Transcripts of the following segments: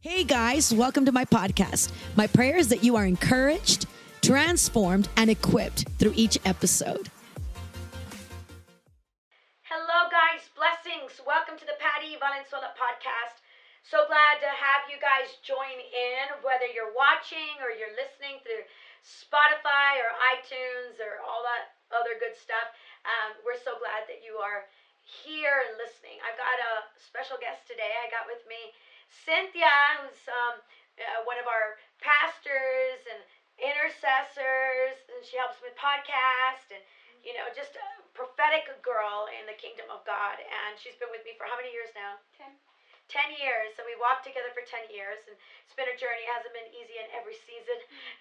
Hey guys, welcome to my podcast. My prayer is that you are encouraged, transformed, and equipped through each episode. Hello guys, blessings. Welcome to the Patty Valenzuela podcast. So glad to have you guys join in, whether you're watching or you're listening through Spotify or iTunes or all that other good stuff. We're so glad that you are here and listening. I've got a special guest today. I got with me Cynthia, who's one of our pastors and intercessors, and she helps with podcast and just a prophetic girl in the kingdom of God. And she's been with me for how many years now? 10 years. So we walked together for 10 years, and it's been a journey. It hasn't been easy in every season,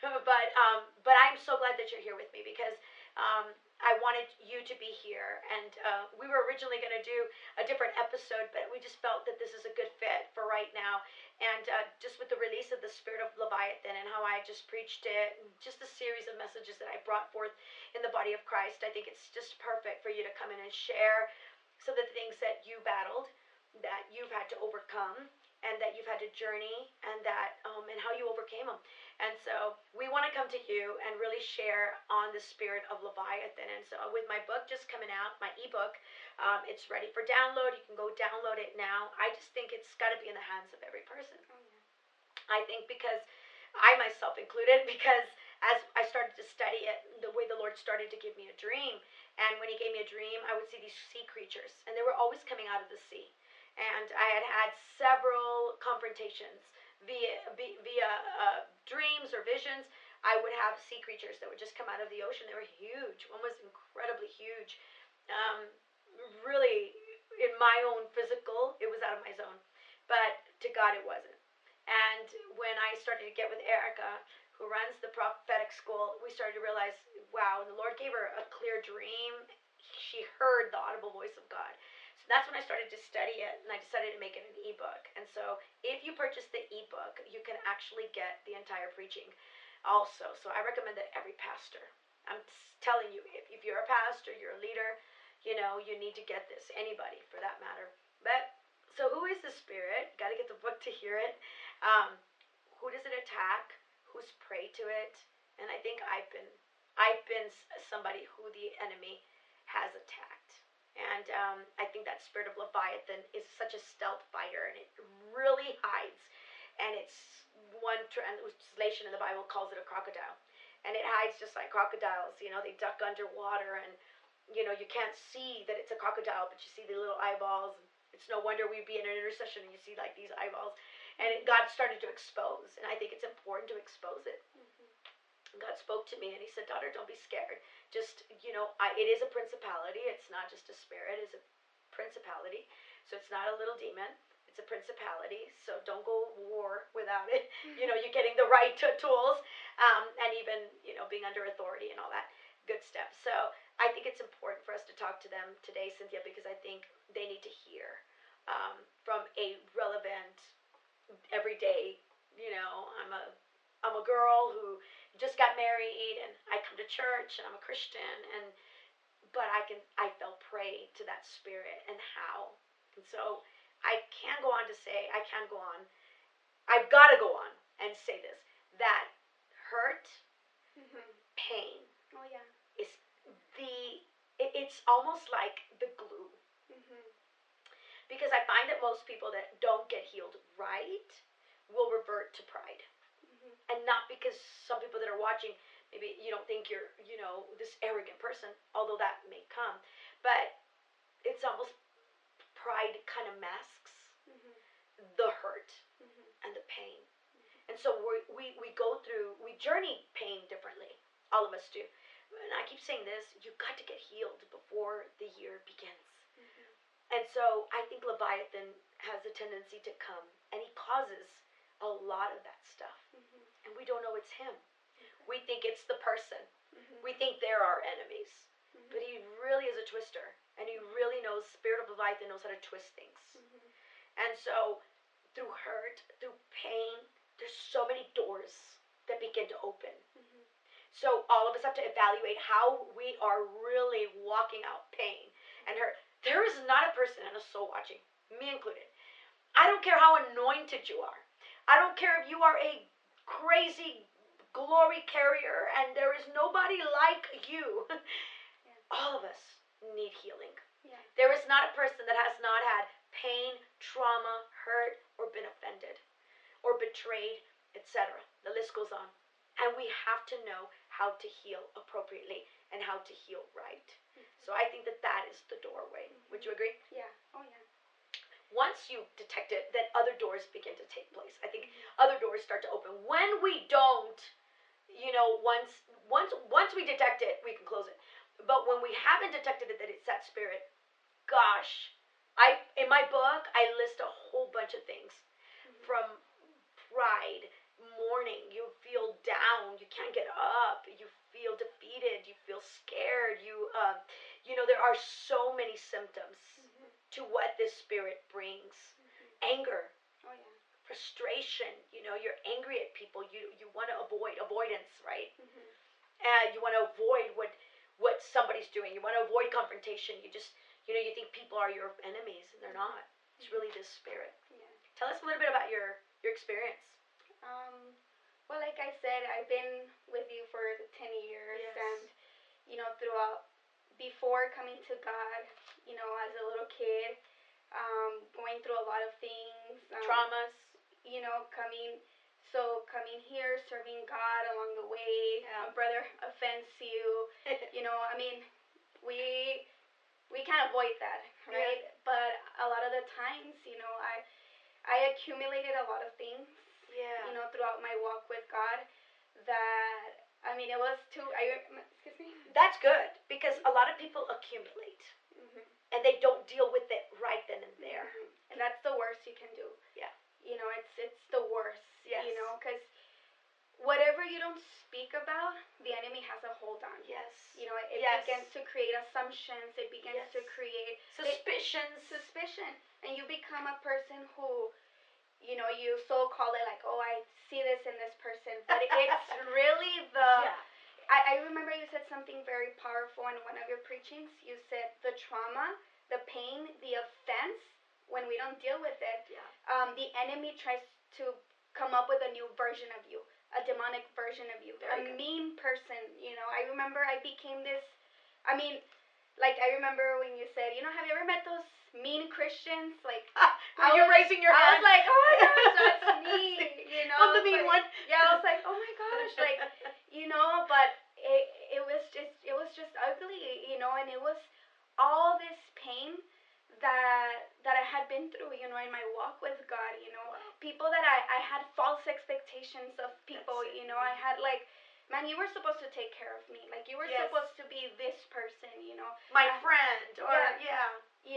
but I'm so glad that you're here with me because I wanted you to be here, and we were originally going to do a different episode, but we just felt that this is a good fit for right now. And just with the release of the Spirit of Leviathan and how I just preached it, and just a series of messages that I brought forth in the body of Christ, I think it's just perfect for you to come in and share some of the things that you battled, that you've had to overcome, and that you've had to journey, and that and how you overcame them. And so we want to come to you and really share on the Spirit of Leviathan. And so with my book just coming out, my ebook, it's ready for download. You can go download it now. I just think it's got to be in the hands of every person. I think because I myself included, because as I started to study it, the way the Lord started to give me a dream, and when He gave me a dream, I would see these sea creatures, and they were always coming out of the sea. And I had had several confrontations via dreams or visions. I would have sea creatures that would just come out of the ocean. They were huge. One was incredibly huge. Really, in my own physical, it was out of my zone. But to God, it wasn't. And when I started to get with Erica, who runs the prophetic school, we started to realize, wow, the Lord gave her a clear dream. She heard the audible voice of God. That's when I started to study it, and I decided to make it an ebook. And so if you purchase the ebook, you can actually get the entire preaching also. So I recommend that every pastor, I'm telling you, if you're a pastor, you're a leader, you need to get this. Anybody, for that matter. But so who is the Spirit? Got to get the book to hear it. Who does it attack? Who's prey to it? And I think I've been somebody who the enemy has attacked. And I think that Spirit of Leviathan is such a stealth fighter, and it really hides. And it's one translation in the Bible calls it a crocodile. And it hides just like crocodiles. They duck underwater, and, you can't see that it's a crocodile, but you see the little eyeballs. It's no wonder we'd be in an intercession and you see like these eyeballs. And God started to expose, and I think it's important to expose it. God spoke to me and He said, daughter, don't be scared. Just, it is a principality. It's not just a spirit. It's a principality. So it's not a little demon. It's a principality. So don't go war without it. You're getting the right tools, and even, being under authority and all that good stuff. So I think it's important for us to talk to them today, Cynthia, because I think they need to hear from a relevant, everyday, I'm a girl who just got married, and I come to church, and I'm a Christian, but I fell prey to that spirit, and how. And so I've got to go on and say this, that hurt, pain, is it's almost like the glue. Because I find that most people that don't get healed right will revert to pride. And not because some people that are watching, maybe you don't think you're, this arrogant person, although that may come. But it's almost pride kind of masks the hurt and the pain. And so we journey pain differently. All of us do. And I keep saying this, you've got to get healed before the year begins. And so I think Leviathan has a tendency to come, and he causes a lot of that stuff. And we don't know it's him. We think it's the person. We think they're our enemies. But he really is a twister. And he really knows, Spirit of Leviathan knows how to twist things. And so through hurt, through pain, there's so many doors that begin to open. So all of us have to evaluate how we are really walking out pain and hurt. There is not a person and a soul watching, me included. I don't care how anointed you are. I don't care if you are a crazy glory carrier and there is nobody like you. Yeah. All of us need healing. Yeah. There is not a person that has not had pain, trauma, hurt, or been offended, or betrayed, etc. The list goes on. And we have to know how to heal appropriately and how to heal right. So I think that that is the doorway. Would you agree? Yeah. Oh yeah. Once you detect it, then other doors begin to take place. I think other doors start to open. When we don't, once we detect it, we can close it. But when we haven't detected it that it's that spirit, gosh, I in my book I list a whole bunch of things from pride, mourning, you feel down, you can't get up, you feel defeated, you feel scared, there are so many symptoms to what this spirit brings. Anger, Oh yeah. frustration, you're angry at people, you want to avoid avoidance, right? Mhm. You want to avoid what somebody's doing. You want to avoid confrontation. You just you think people are your enemies and they're not. It's really this spirit. Yeah. Tell us a little bit about your experience. Well, like I said, I've been with you for 10 years, Yes. and throughout, before coming to God, as a little kid, going through a lot of things, Traumas. coming here, serving God along the way. Yeah. A brother offends you, I mean, we can't avoid that, right? Yeah. But a lot of the times, I accumulated a lot of things, Yeah. throughout my walk with God, that, it was too, excuse me? That's good because a lot of people accumulate Mm-hmm. and they don't deal with it right then and there. Mm-hmm. And that's the worst you can do. Yeah. It's the worst. Yes. Because whatever you don't speak about, the enemy has a hold on. Yes. It Yes. begins to create assumptions. It begins Yes. to create Suspicions. suspicion, and you become a person who, you so call it like, oh, I see this in this person, but it's really the. Yeah. I remember you said something very powerful in one of your preachings. You said the trauma, the pain, the offense, when we don't deal with it, Yeah. the enemy tries to come up with a new version of you, a demonic version of you, Very good. mean person. I remember I became this. Like I remember when you said, have you ever met those mean Christians? Like, Were you raising your I hand? was like, oh my gosh, that's me. I'm the mean one. Yeah, I was like, oh my gosh, like, but it was just ugly, and it was all this pain that I had been through, in my walk with God, people that I had false expectations of people, I had like, man, you were supposed to take care of me, like you were Yes. supposed to be this person, My friend, or yeah.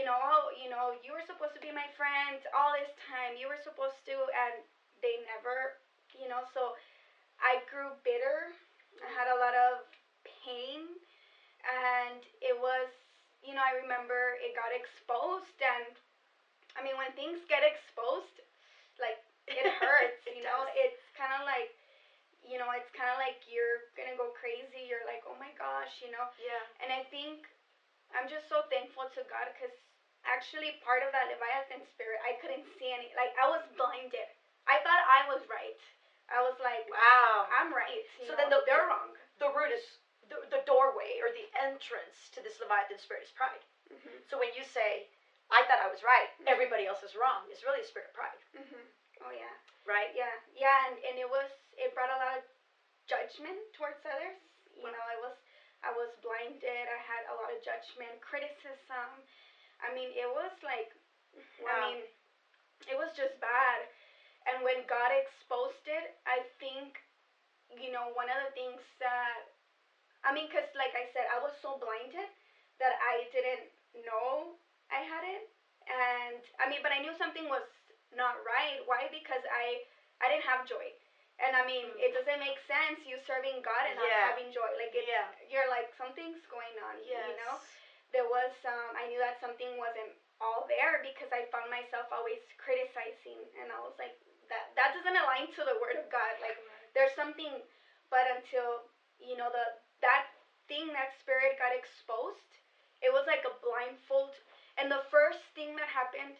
You were supposed to be my friend all this time. You were supposed to, and they never, so I grew bitter. I had a lot of pain, and it was, I remember it got exposed, and when things get exposed, like, it hurts, It know, does. it's kind of like, it's kind of like you're gonna go crazy. You're like, oh my gosh, Yeah. And I think I'm just so thankful to God because actually part of that Leviathan spirit, I couldn't see any. Like, I was blinded. I thought I was right. I was like, Wow. I'm right. So then they're wrong. The root is the doorway or the entrance to this Leviathan spirit is pride. Mm-hmm. So when you say, I thought I was right, everybody else is wrong, it's really a spirit of pride. Mm-hmm. Oh yeah. Right? Yeah, and it brought a lot of judgment towards others. Wow. I was blinded. I had a lot of judgment, criticism. It was like, Wow. it was just bad. And when God exposed it, I think, one of the things that, because like I said, I was so blinded that I didn't know I had it. And, but I knew something was not right. Why? Because I didn't have joy. And it doesn't make sense you serving God and not having joy. Like, you're like, something's going on, Yes. There was, I knew that something wasn't all there because I found myself always criticizing. And I was like, that doesn't align to the Word of God. Like, there's something, but until, that thing, that spirit got exposed, it was like a blindfold. And the first thing that happened,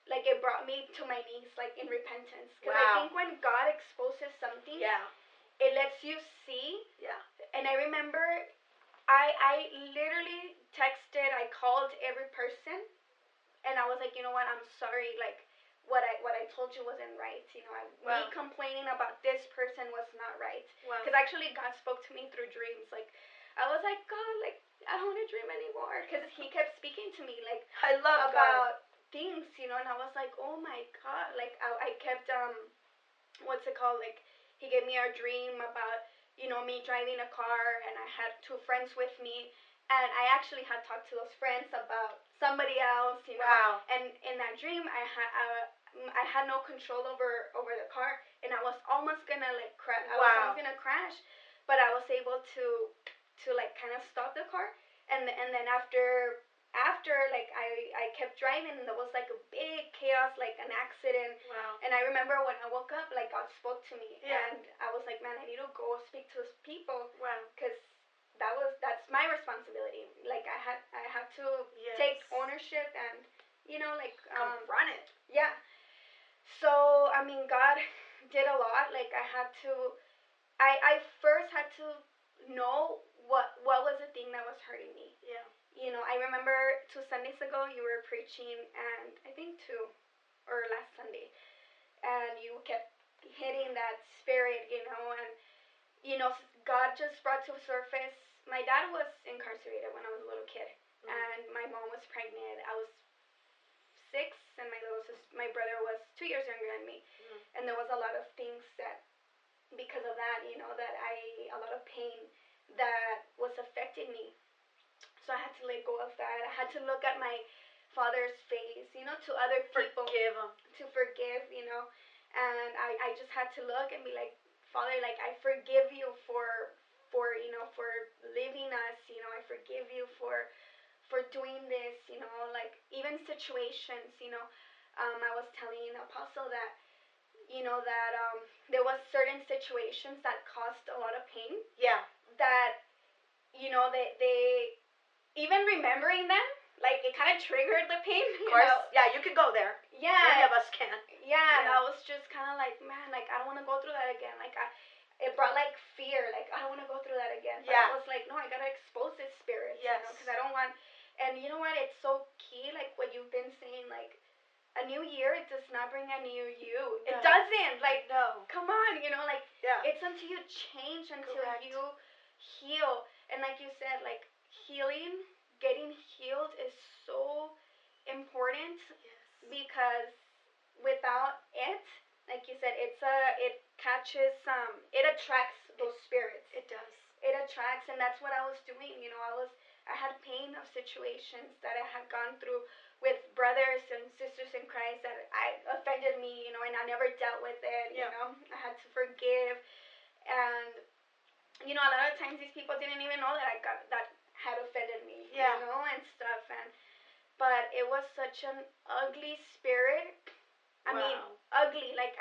like it brought me to my knees, like in repentance. Because I Wow. think when God exposes something, Yeah. it lets you see. Yeah. And I remember I literally texted, I called every person, and I was like, you know what, I'm sorry, like what I told you wasn't right. You know, me Wow. complaining about this person was not right. Wow. Because actually God spoke to me through dreams. Like I was like, God, like I don't want to dream anymore. Because He kept speaking to me like I love God. about things, you know, and I was like, oh my God, like I kept what's it called, like He gave me a dream about, you know, me driving a car, and I had two friends with me, and I actually had talked to those friends about somebody else, you know. Wow. And in that dream, I had no control over the car, and I was almost gonna like crash. I was almost gonna crash, but I was able to like kind of stop the car, and then after like I kept driving, and there was like a big chaos, like an accident. Wow. And I remember when I woke up, like God spoke to me, Yeah. and I was like, man, I need to go speak to those people, Wow. because that's my responsibility. Like I had to Yes. take ownership and, you know, like confront it. Yeah. So I mean, God did a lot. Like I first had to know what was the thing that was hurting me. Yeah. You know, I remember 2 Sundays ago you were preaching, and I think 2 or last Sunday, and you kept hitting that spirit, you know, and you know, God just brought to surface. My dad was incarcerated when I was a little kid, and my mom was pregnant. I was 6, and my brother was 2 years younger than me, and there was a lot of things that, because of that, you know, a lot of pain that was affecting me. So I had to let go of that. I had to look at my father's face, you know, to other people. Forgive him. To forgive, you know. And I just had to look and be like, Father, like, I forgive you for you know, for leaving us, you know. I forgive you for doing this, you know, like, even situations, you know. I was telling Apostle that, you know, that there was certain situations that caused a lot of pain. Yeah. That, you know, they even remembering them, like, it kind of triggered the pain. Of course. Know? Yeah, you could go there. Yeah. Many of us can. Yeah, and I was just kind of like, man, like, I don't want to go through that again. Like, it brought, like, fear. Like, I don't want to go through that again. But I was like, no, I got to expose this spirit. Yes. You know, because I don't want, and you know what? It's so key, like, what you've been saying, like, a new year, it does not bring a new you. No. It doesn't. Like, no. Come on, you know, like, it's until you change, until you heal. And like you said, like, healing, getting healed is so important. Yes. Because without it, like you said, it catches, it attracts those spirits. It does. It attracts, and that's what I was doing. You know, I had pain of situations that I had gone through with brothers and sisters in Christ that I offended me, you know, and I never dealt with it. You know, I had to forgive, and you know, a lot of times these people didn't even know that that had offended me. You know, and stuff, but it was such an ugly spirit. I mean, ugly. Like,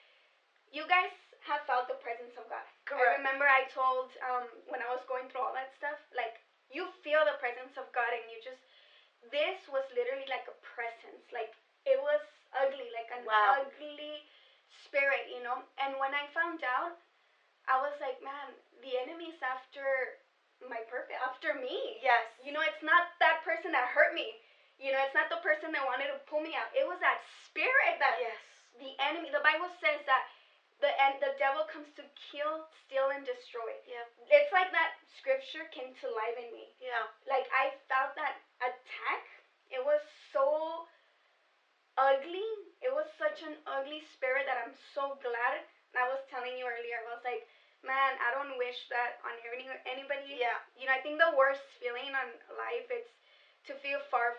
you guys have felt the presence of God. Correct. I remember I told, when I was going through all that stuff, like, you feel the presence of God, and this was literally like a presence. Like, it was ugly, like an ugly spirit, you know. And when I found out, I was like, man, the enemy's after my purpose, after me. Yes. You know, it's not that person that hurt me. You know, it's not the person that wanted to pull me out. It was that spirit that the enemy. The Bible says that the devil comes to kill, steal, and destroy. Yeah. It's like that scripture came to life in me. Yeah. Like, I felt that attack. It was so ugly. It was such an ugly spirit that I'm so glad. And I was telling you earlier, I was like, man, I don't wish that on anybody. Yeah. You know, I think the worst feeling on life is to feel far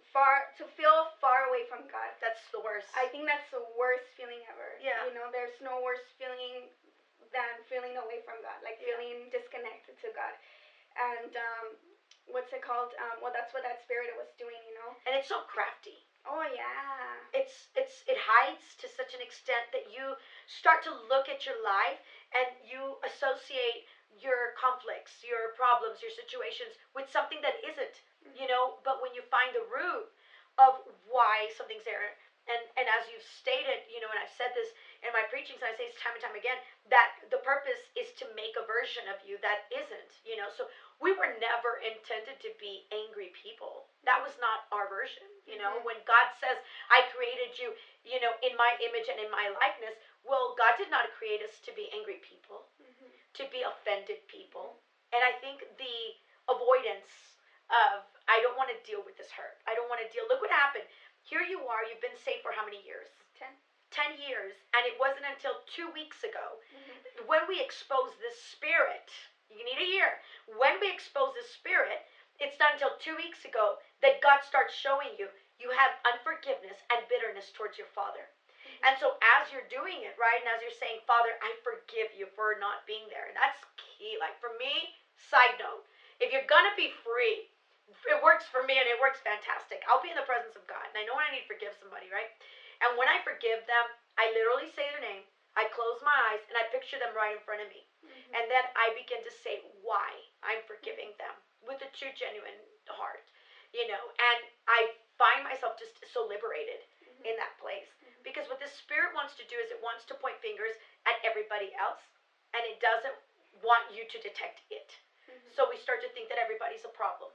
away from God. That's the worst. I think that's the worst feeling ever. Yeah. You know, there's no worse feeling than feeling away from God, like feeling disconnected to God. And what's it called? Well, that's what that spirit was doing, you know. And it's so crafty. Oh yeah. It hides to such an extent that you start to look at your life and you associate your conflicts, your problems, your situations with something that isn't, you know. But when you find the root of why something's there, and as you've stated, and I've said this in my preachings, and I say this time and time again, that the purpose is to make a version of you that isn't, so we were never intended to be angry people. That was not our version, when God says, I created you, in my image and in my likeness. Well, God did not create us to be angry people, to be offended people. And I think the avoidance of, I don't want to deal with this hurt. I don't want to deal. Look what happened. Here you are. You've been saved for how many years? 10 years. And it wasn't until 2 weeks ago when we exposed this spirit. You need to hear. When we expose this spirit, it's not until 2 weeks ago that God starts showing you have unforgiveness and bitterness towards your father. And so as you're doing it, right, and as you're saying, Father, I forgive you for not being there. And that's key. Like for me, side note, if you're going to be free, it works for me and it works fantastic. I'll be in the presence of God. And I know when I need to forgive somebody, right? And when I forgive them, I literally say their name. I close my eyes and I picture them right in front of me. And then I begin to say why I'm forgiving them with a true, genuine heart, and I find myself just so liberated in that place. Because what the Spirit wants to do is it wants to point fingers at everybody else, and it doesn't want you to detect it. So we start to think that everybody's a problem,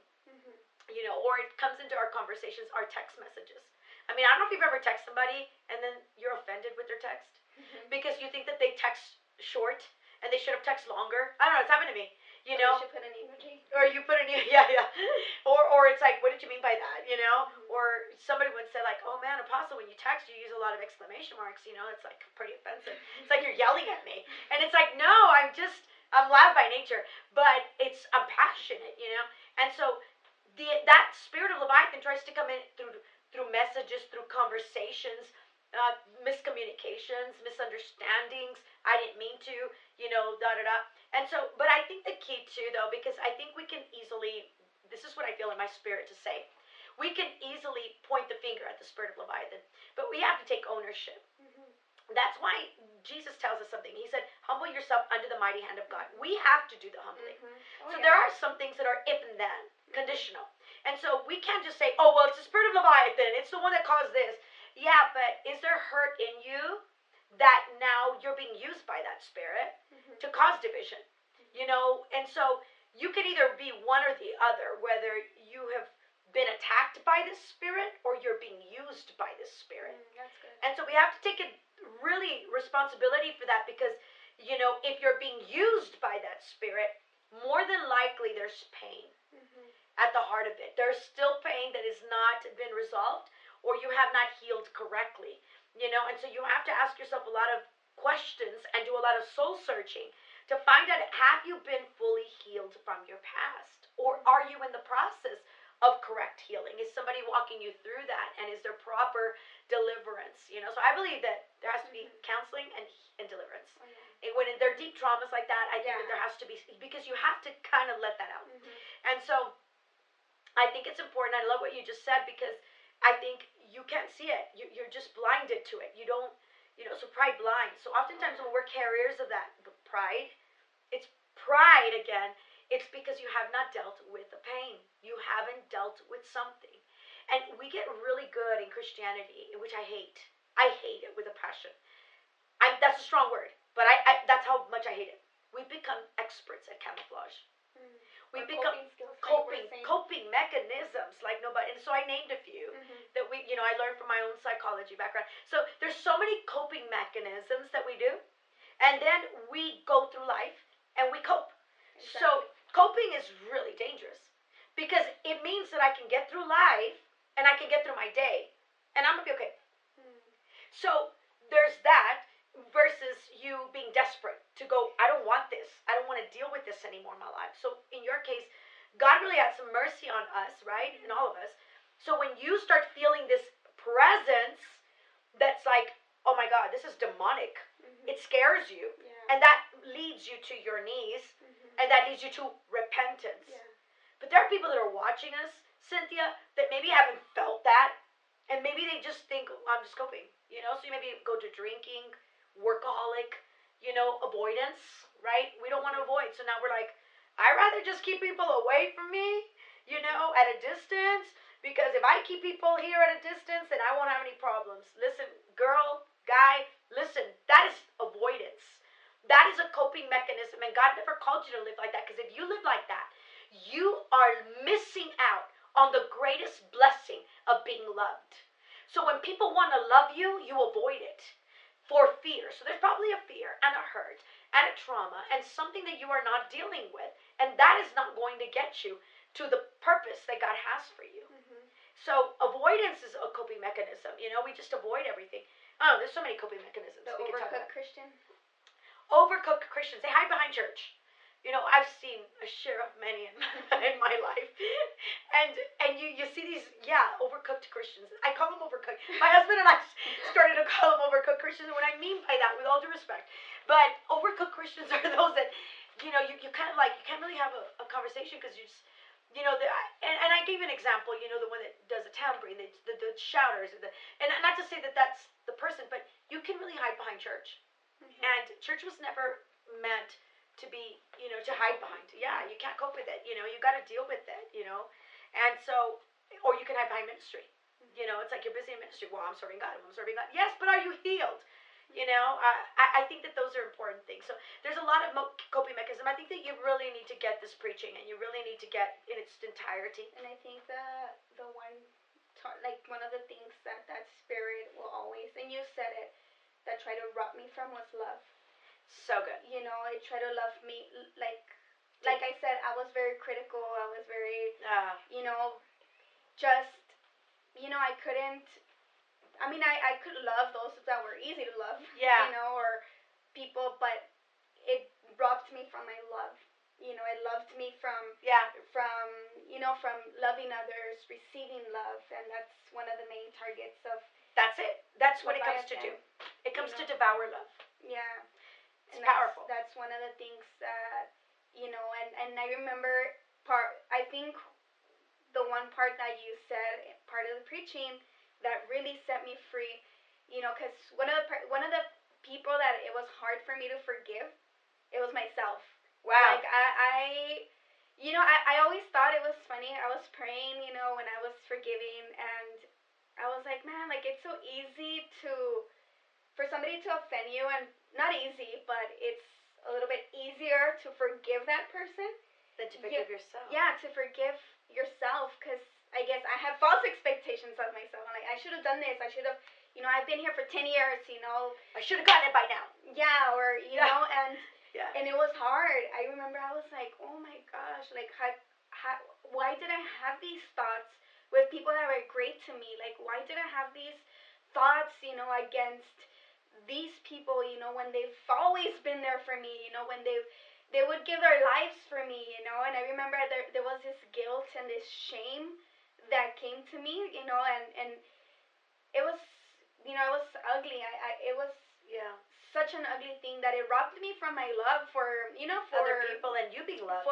or it comes into our conversations, our text messages. I mean, I don't know if you've ever texted somebody and then you're offended with their text because you think that they text short and they should have texted longer. I don't know, it's happened to me. You should put an emoji. Or you put an yeah. Or it's like, what did you mean by that? Or somebody would say like, oh man, Apostle, when you text, you use a lot of exclamation marks. It's like pretty offensive. It's like you're yelling at me, and it's like, no, I'm loud by nature, but I'm passionate, And so that spirit of Leviathan tries to come in through messages, through conversations, miscommunications, misunderstandings. I didn't mean to, And so, but I think the key too, though, because I think we can easily, this is what I feel in my spirit to say, we can easily point the finger at the spirit of Leviathan, but we have to take ownership. That's why Jesus tells us something. He said, humble yourself under the mighty hand of God. We have to do the humbling. There are some things that are if and then, conditional. And so we can't just say, oh, well, it's the spirit of Leviathan. It's the one that caused this. Yeah, but is there hurt in you that now you're being used by that spirit to cause division? And so you can either be one or the other, whether you have been attacked by this spirit or you're being used by this spirit. That's good. And so we have to take a really responsibility for that because, if you're being used by that spirit, more than likely there's pain at the heart of it. There's still pain that has not been resolved or you have not healed correctly, and so you have to ask yourself a lot of questions and do a lot of soul searching to find out, have you been fully healed from your past? Or are you in the process of correct healing? Is somebody walking you through that? And is there proper deliverance? So I believe that there has to be counseling and deliverance. And when there are deep traumas like that, I think that there has to be, because you have to kind of let that out. And so I think it's important. I love what you just said because I think you can't see it. You're just blinded to it. You don't, so pride blinds. So oftentimes when we're carriers of that pride, it's pride again. It's because you have not dealt with the pain. You haven't dealt with something. And we get really good in Christianity, which I hate. I hate it with a passion. That's a strong word, but I that's how much I hate it. We've become experts at camouflage. We become coping mechanisms like nobody. And so I named a few that I learned from my own psychology background. So there's so many coping mechanisms that we do. And then we go through life and we cope. Exactly. So coping is really dangerous because it means that I can get through life and I can get through my day and I'm going to be okay. So there's that versus you being desperate to go, I don't want this. I don't want to deal with this anymore in my life. So in your case, God really had some mercy on us, right? And all of us. So when you start feeling this presence that's like, oh my God, this is demonic. It scares you. And that leads you to your knees. And that leads you to repentance. But there are people that are watching us, Cynthia, that maybe haven't felt that. And maybe they just think, oh, I'm just coping. So you maybe go to drinking, workaholic, avoidance, right? We don't want to avoid. So now we're like, I'd rather just keep people away from me, at a distance. Because if I keep people here at a distance, then I won't have any problems. Listen, girl, guy, listen, that is avoidance. That is a coping mechanism, and God never called you to live like that. Because if you live like that, you are missing out on the greatest blessing of being loved. So when people want to love you, you avoid it for fear. So there's probably a fear and a hurt and a trauma and something that you are not dealing with, and that is not going to get you to the purpose that God has for you. So avoidance is a coping mechanism. We just avoid everything. Oh, there's so many coping mechanisms. The we can talk overcooked about. Christian. Overcooked Christians. They hide behind church. I've seen a share of many in my life, and you see these overcooked Christians. I call them overcooked. My husband and I started to call them overcooked Christians. And what I mean by that, with all due respect, but overcooked Christians are those that you kind of like you can't really have a conversation because you just. And I gave an example, the one that does the tampering, the shouters, and not to say that that's the person, but you can really hide behind church. And church was never meant to be, to hide behind. Yeah, you can't cope with it, you got to deal with it, and so, or you can hide behind ministry. It's like you're busy in ministry. Well, I'm serving God. Yes, but are you healed? I think that those are important things. So there's a lot of coping mechanism. I think that you really need to get this preaching, and you really need to get in its entirety. And I think that one of the things that spirit will always, and you said it, that tried to rob me from was love. So good. It tried to love me like I said, I was very critical. I was very, just, I couldn't. I could love those that were easy to love, yeah. Or people, but it robbed me from my love. It loved me from loving others, receiving love, and that's one of the main targets of. That's it. That's what it comes to do. It comes to devour love. Yeah. It's powerful. That's one of the things that, and I remember I think the one part that you said, part of the preaching, that really set me free, because one of the people that it was hard for me to forgive, it was myself. Wow. Like I always thought it was funny. I was praying, when I was forgiving, and I was like, man, like it's so easy for somebody to offend you, and not easy, but it's a little bit easier to forgive that person than to forgive yourself. Yeah, to forgive yourself, because I guess I have false expectations of myself. I'm like, I should have done this. I should have, I've been here for 10 years, I should have gotten it by now. Yeah, or, and yeah. And it was hard. I remember I was like, oh my gosh, like, why did I have these thoughts with people that were great to me? Like, why did I have these thoughts, against these people, when they've always been there for me, when they would give their lives for me, and I remember there was this guilt and this shame that came to me, and it was, it was ugly. It was such an ugly thing that it robbed me from my love for other people and you being loved.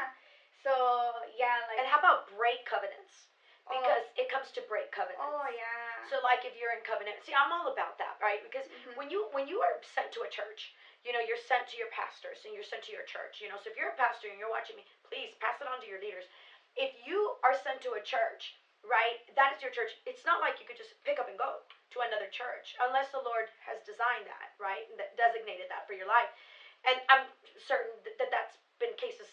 So like. And how about break covenants? Because it comes to break covenants. Oh yeah. So like if you're in covenant, see, I'm all about that, right? Because when you are sent to a church, you're sent to your pastors and you're sent to your church. So if you're a pastor and you're watching me, please pass it on to your leaders. If you are sent to a church, right, that is your church. It's not like you could just pick up and go to another church unless the Lord has designed that, right, and that designated that for your life. And I'm certain that that's been cases,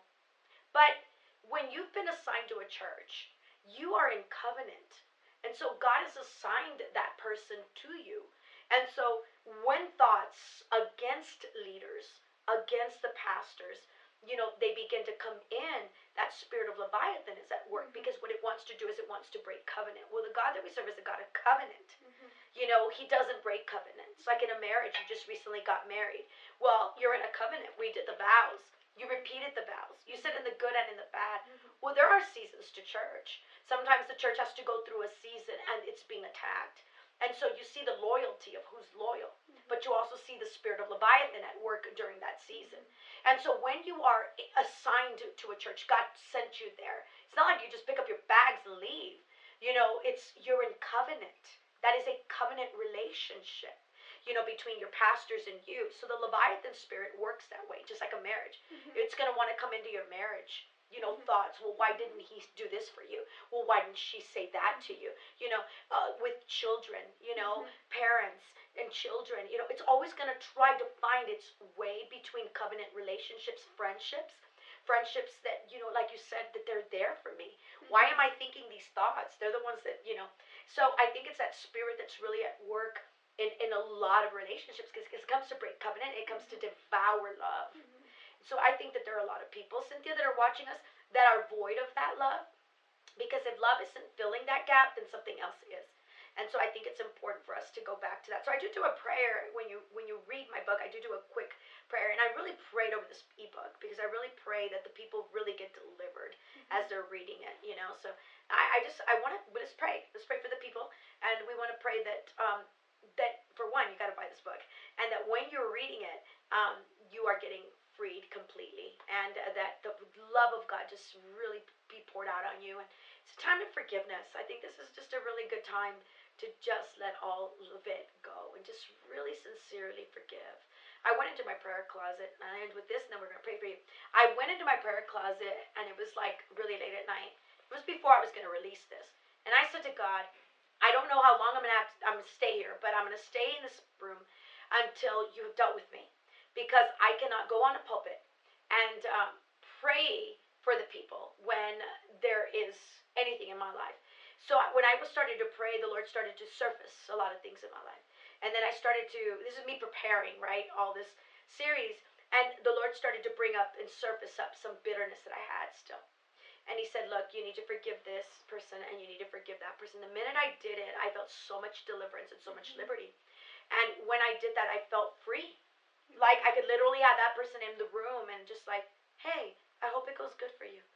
But when you've been assigned to a church, you are in covenant. And so God has assigned that person to you. And so when thoughts against leaders, against the pastors, they begin to come in, that spirit of Leviathan is at work, because what it wants to do is it wants to break covenant. Well, the God that we serve is a God of covenant. He doesn't break covenants. Like in a marriage, you just recently got married. Well, you're in a covenant. We did the vows. You repeated the vows. You said in the good and in the bad. Well, there are seasons to church. Sometimes the church has to go through a season and it's being attacked. And so you see the loyalty of who's loyal. But you also see the spirit of Leviathan at work during that season. And so when you are assigned to a church, God sent you there. It's not like you just pick up your bags and leave. You're in covenant. That is a covenant relationship. between your pastors and you. So the Leviathan spirit works that way, just like a marriage. It's going to want to come into your marriage. Thoughts. Well, why didn't he do this for you? Well, why didn't she say that to you? With children, parents and children, it's always going to try to find its way between covenant relationships, friendships that, like you said, that they're there for me. Why am I thinking these thoughts? They're the ones that, So I think it's that spirit that's really at work in a lot of relationships, because it comes to break covenant, it comes to devour love. So I think that there are a lot of people, Cynthia, that are watching us that are void of that love, because if love isn't filling that gap, then something else is. And so I think it's important for us to go back to that. So I do a prayer when you read my book. I do a quick prayer, and I really prayed over this ebook because I really pray that the people really get delivered as they're reading it. So let's pray. Let's pray for the people, and we want to pray that that for one, you got to buy this book, and that when you're reading it, you are getting freed completely, and that the love of God just really be poured out on you. And it's a time of forgiveness. I think this is just a really good time to just let all of it go and just really sincerely forgive. I went into my prayer closet, and I end with this, and then we're going to pray for you. I went into my prayer closet, and it was like really late at night. It was before I was going to release this. And I said to God, I don't know how long I'm going to stay here, but I'm going to stay in this room until you have dealt with me. Because I cannot go on a pulpit and pray for the people when there is anything in my life. So when I was starting to pray, the Lord started to surface a lot of things in my life. And then I started to, this is me preparing, right, all this series. And the Lord started to bring up and surface up some bitterness that I had still. And he said, look, you need to forgive this person and you need to forgive that person. The minute I did it, I felt so much deliverance and so much liberty. And when I did that, I felt free. Like I could literally have that person in the room and just like, hey, I hope it goes good for you,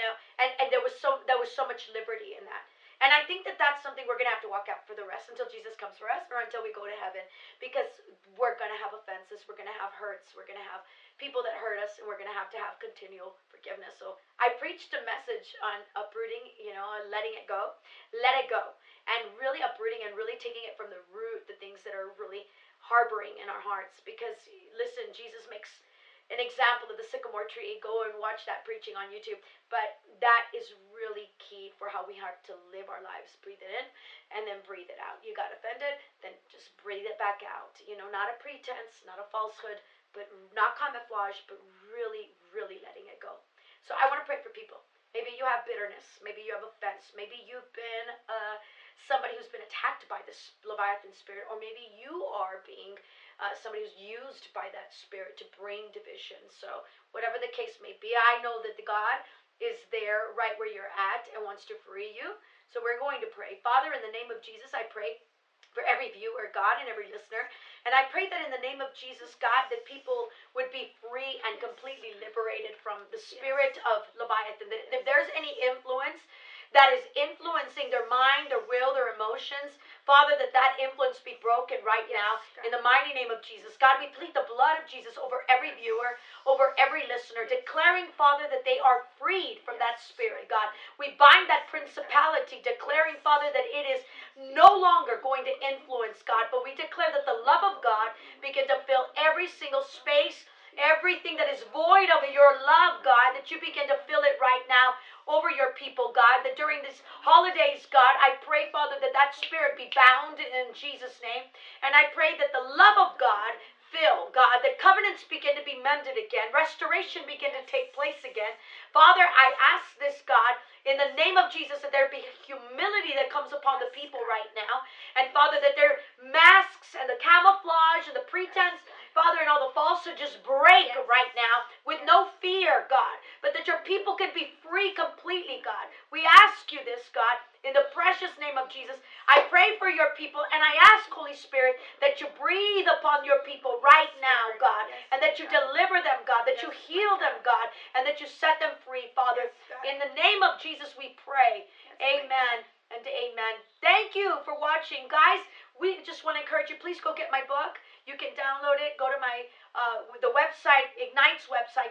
And there was so much liberty in that. And I think that that's something we're gonna have to walk out for the rest until Jesus comes for us, or until we go to heaven, because we're gonna have offenses, we're gonna have hurts, we're gonna have people that hurt us, and we're gonna have to have continual forgiveness. So I preached a message on uprooting, letting it go, let it go, and really uprooting and really taking it from the root, the things that are really harboring in our hearts. Because listen, Jesus makes an example of the sycamore tree. Go and watch that preaching on YouTube. But that is really key for how we have to live our lives. Breathe it in and then breathe it out. You got offended, then just breathe it back out. Not a pretense, not a falsehood, but not camouflage, but really, really letting it go. So I want to pray for people. Maybe you have bitterness. Maybe you have offense. Maybe you've been somebody who's been attacked by this Leviathan spirit, or maybe you are being somebody who's used by that spirit to bring division. So whatever the case may be, I know that the God is there right where you're at and wants to free you. So we're going to pray. Father, in the name of Jesus, I pray for every viewer, God, and every listener. And I pray that in the name of Jesus, God, that people would be free and completely liberated from the spirit of Leviathan. That if there's any influence that is influencing their mind, their will, their emotions, Father, that influence be broken right now in the mighty name of Jesus. God, we plead the blood of Jesus over every viewer, over every listener, declaring, Father, that they are freed from that spirit, God. We bind that principality, declaring, Father, that it is no longer going to influence, God, but we declare that the love of God begin to fill every single space, everything that is void of your love, God, that you begin to fill it right now over your people, God, that during these holidays, God, I pray, Father, that spirit be bound in Jesus' name. And I pray that the love of God fill, God, that covenants begin to be mended again, restoration begin to take place again. Father, I ask this, God, in the name of Jesus, that there be humility that comes upon the people right now. And Father, that their masks and the camouflage and the pretense, Father, and all the falsehood just break right now with no fear, God. But that your people can be free completely, God. We ask you this, God, in the precious name of Jesus. I pray for your people, and I ask, Holy Spirit, that you breathe upon your people right now, God. And that you deliver them, God. That you heal them, God. And that you set them free, Father. In the name of Jesus, we pray. Amen and amen. Thank you for watching. Guys, we just want to encourage you, please go get my book. You can download it. Go to my the website, Ignite's website,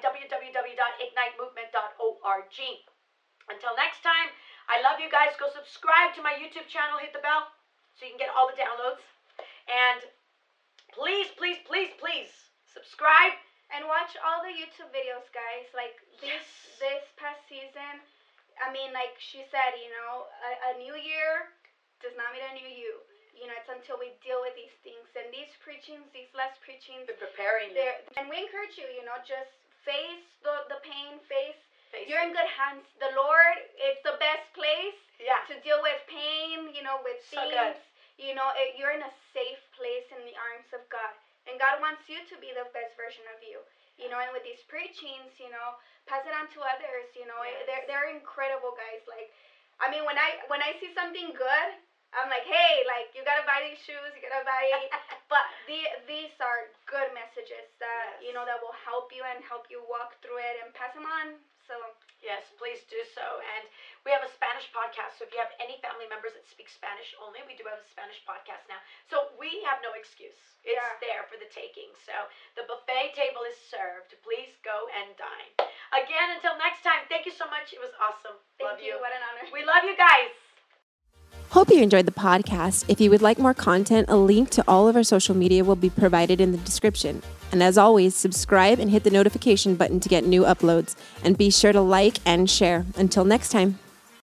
www.ignitemovement.org. Until next time, I love you guys. Go subscribe to my YouTube channel. Hit the bell so you can get all the downloads. And please, please, please, please subscribe. And watch all the YouTube videos, guys. Like this past season, I mean, like she said, you know, a new year does not mean a new you. You know, it's until we deal with these things. And these preachings, these last preachings, They're preparing you. And we encourage you, you know, just face the pain, face you're it. in good hands. The Lord, it's the best place Yeah. to deal with pain, you know, with So things. good. You know, you're in a safe place in the arms of God. And God wants you to be the best version of you. You know, and with these preachings, you know, pass it on to others, you know. Yes. They're incredible, guys. Like, I mean, when I see something good, I'm like, hey, like, you gotta buy these shoes, you gotta buy, but these are good messages that, Yes. you know, that will help you and help you walk through it and pass them on. So, Yes, please do so. And we have a Spanish podcast. So if you have any family members that speak Spanish only, we do have a Spanish podcast now. So we have no excuse. It's there for the taking. So the buffet table is served. Please go and dine. Again, until next time, thank you so much. It was awesome. thank you. What an honor. We love you guys. Hope you enjoyed the podcast. If you would like more content, a link to all of our social media will be provided in the description. And as always, subscribe and hit the notification button to get new uploads. And be sure to like and share. Until next time.